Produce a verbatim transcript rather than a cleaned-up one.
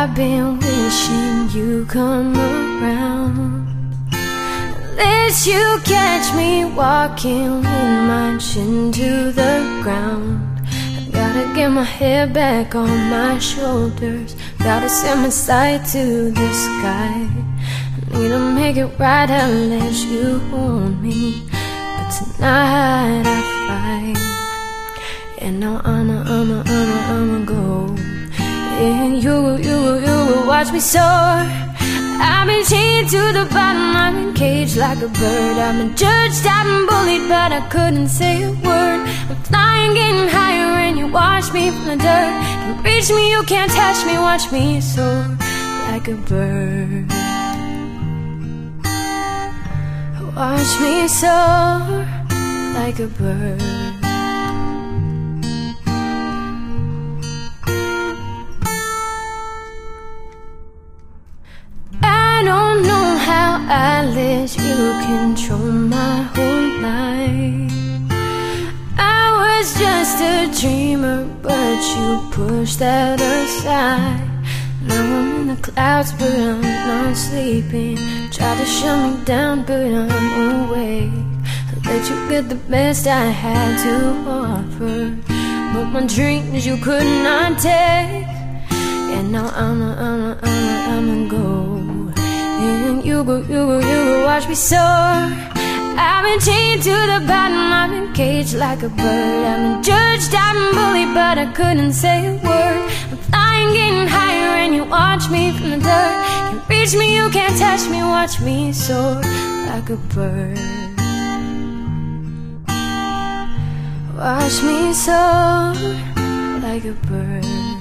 I've been wishing you come around. Unless you catch me walking with my chin to the ground. I gotta get my head back on my shoulders, gotta set my sight to the sky. I need to make it right unless you hold me, but tonight I fight. And now I'ma, I'ma, I'ma, I'ma go, and you will, you will, you will watch me soar. I've been chained to the bottom, I've been caged like a bird. I've been judged, I've been bullied, but I couldn't say a word. I'm flying, getting higher, and you watch me from the dirt. Can't reach me, you can't touch me, watch me soar like a bird. Watch me soar like a bird. I don't know how I let you control my whole life. I was just a dreamer, but you pushed that aside. Now I'm in the clouds, but I'm not sleeping. Tried to shut me down, but I'm awake. I let you get the best I had to offer, but my dreams you could not take. And now I'ma, I'ma, I'ma, I'ma go, and you go, you go, you go watch me soar. I've been chained to the bottom, I've been caged like a bird. I've been judged, I've been bullied, but I couldn't say a word. I'm flying, getting higher, and you watch me from the dirt. Can't reach me, you can't touch me, watch me soar like a bird. Watch me soar like a bird.